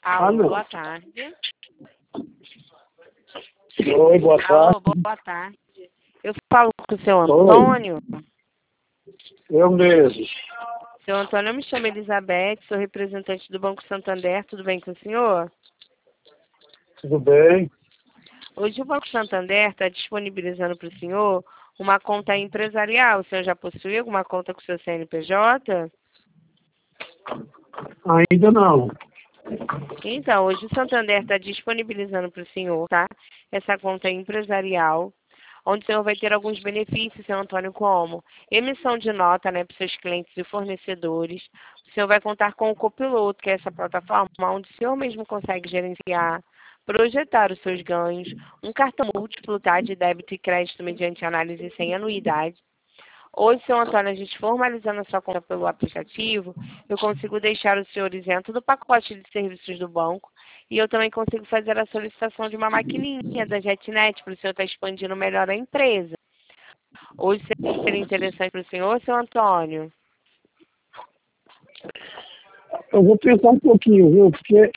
Alô, Alô. boa tarde. Oi, boa Alô, tarde. boa tarde. Eu falo com o seu Oi. Antônio. Eu mesmo. Seu Antônio, eu me chamo Elizabeth, sou representante do Banco Santander. Tudo bem com o senhor? Tudo bem? Hoje o Banco Santander está disponibilizando para o senhor uma conta empresarial. O senhor já possui alguma conta com o seu CNPJ? Ainda não. Então, hoje o Santander está disponibilizando para o senhor, tá? Essa conta empresarial, onde o senhor vai ter alguns benefícios, seu Antônio, como emissão de nota, né, para os seus clientes e fornecedores. O senhor vai contar com o Copiloto, que é essa plataforma onde o senhor mesmo consegue gerenciar, projetar os seus ganhos, um cartão múltiplo, tá, de débito e crédito mediante análise sem anuidade. Hoje, seu Antônio, a gente formalizando a sua conta pelo aplicativo, eu consigo deixar o senhor isento do pacote de serviços do banco e eu também consigo fazer a solicitação de uma maquininha da JetNet para o senhor estar expandindo melhor a empresa. Hoje seria interessante para o senhor, seu Antônio? Eu vou pensar um pouquinho, viu? Porque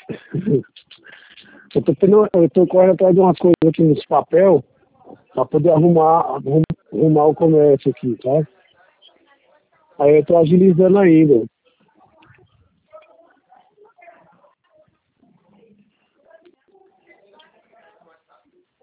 eu tô correndo atrás de umas coisas aqui nos papel para poder arrumar o comércio aqui, tá? Aí eu tô agilizando ainda.